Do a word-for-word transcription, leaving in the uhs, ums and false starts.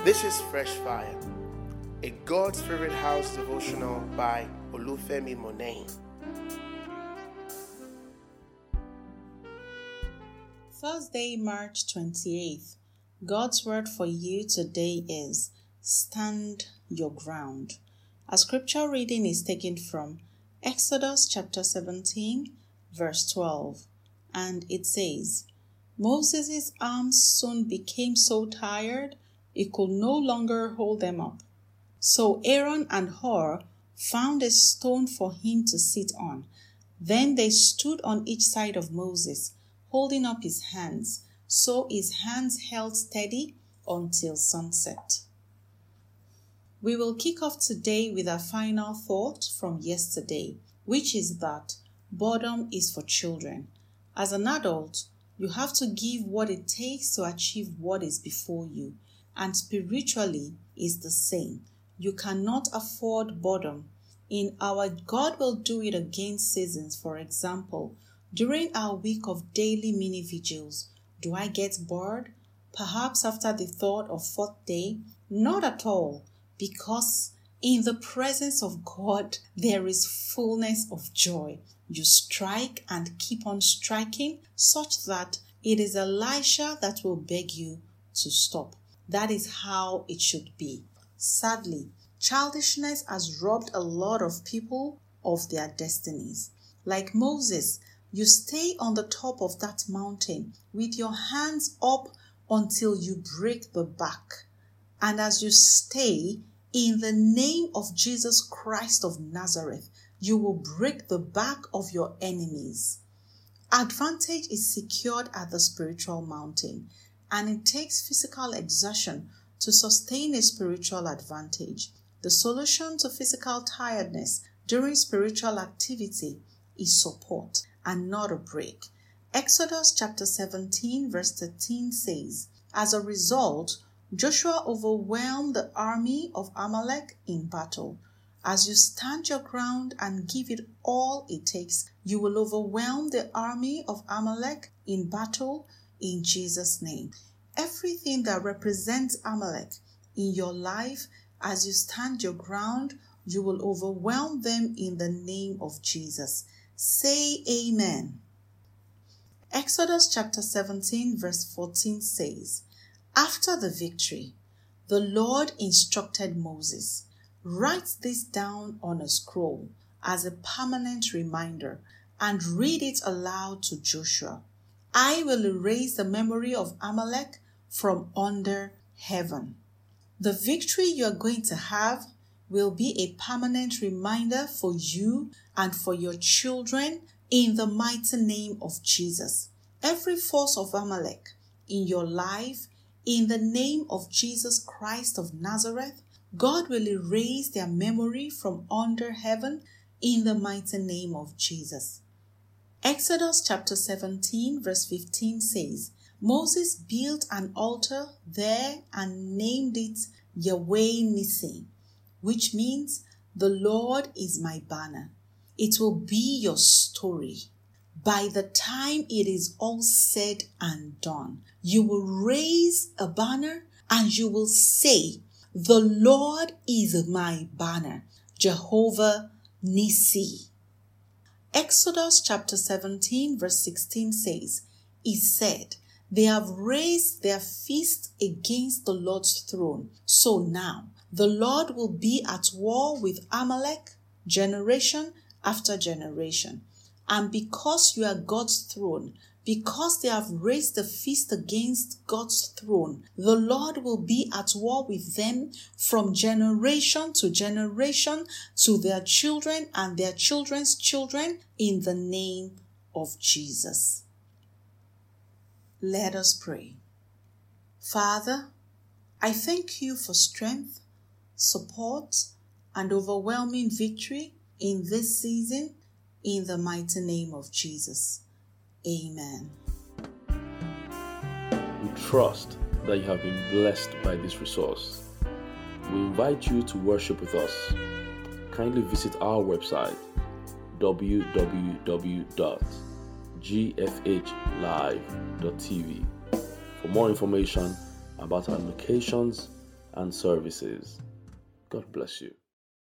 This is Fresh Fire, a God Spirit House devotional by Olufemi Monet. Thursday, March twenty-eighth. God's word for you today is stand your ground. Our scripture reading is taken from Exodus chapter seventeen, verse twelve, and it says, Moses' arms soon became so tired he could no longer hold them up. So Aaron and Hur found a stone for him to sit on. Then they stood on each side of Moses, holding up his hands, so his hands held steady until sunset. We will kick off today with our final thought from yesterday, which is that boredom is for children. As an adult, you have to give what it takes to achieve what is before you, and spiritually is the same. You cannot afford boredom. In our God Will Do It Again seasons, for example, during our week of daily mini vigils, do I get bored? Perhaps after the third or fourth day? Not at all, because in the presence of God, there is fullness of joy. You strike and keep on striking such that it is Elisha that will beg you to stop. That is how it should be. Sadly, childishness has robbed a lot of people of their destinies. Like Moses, you stay on the top of that mountain with your hands up until you break the back. And as you stay, in the name of Jesus Christ of Nazareth, you will break the back of your enemies. Advantage is secured at the spiritual mountain, and it takes physical exertion to sustain a spiritual advantage. The solution to physical tiredness during spiritual activity is support and not a break. Exodus chapter seventeen verse thirteen says, as a result, Joshua overwhelmed the army of Amalek in battle. As you stand your ground and give it all it takes, you will overwhelm the army of Amalek in battle in Jesus' name. Everything that represents Amalek in your life, as you stand your ground, you will overwhelm them in the name of Jesus. Say amen. Exodus chapter seventeen verse fourteen says, after the victory, the Lord instructed Moses, write this down on a scroll as a permanent reminder and read it aloud to Joshua. I will erase the memory of Amalek from under heaven. The victory you are going to have will be a permanent reminder for you and for your children in the mighty name of Jesus. Every force of Amalek in your life, in the name of Jesus Christ of Nazareth, God will erase their memory from under heaven in the mighty name of Jesus. Exodus chapter seventeen verse fifteen says, Moses built an altar there and named it Yahweh Nissi, which means the Lord is my banner. It will be your story. By the time it is all said and done, you will raise a banner and you will say, the Lord is my banner, Jehovah Nissi. Exodus chapter seventeen verse sixteen says, he said, they have raised their fist against the Lord's throne. So now the Lord will be at war with Amalek generation after generation. And because you are God's throne, because they have raised the fist against God's throne, the Lord will be at war with them from generation to generation to their children and their children's children in the name of Jesus. Let us pray. Father, I thank you for strength, support, and overwhelming victory in this season in the mighty name of Jesus. Amen. We trust that you have been blessed by this resource. We invite you to worship with us. Kindly visit our website w w w dot g f h live dot t v for more information about our locations and services. God bless you.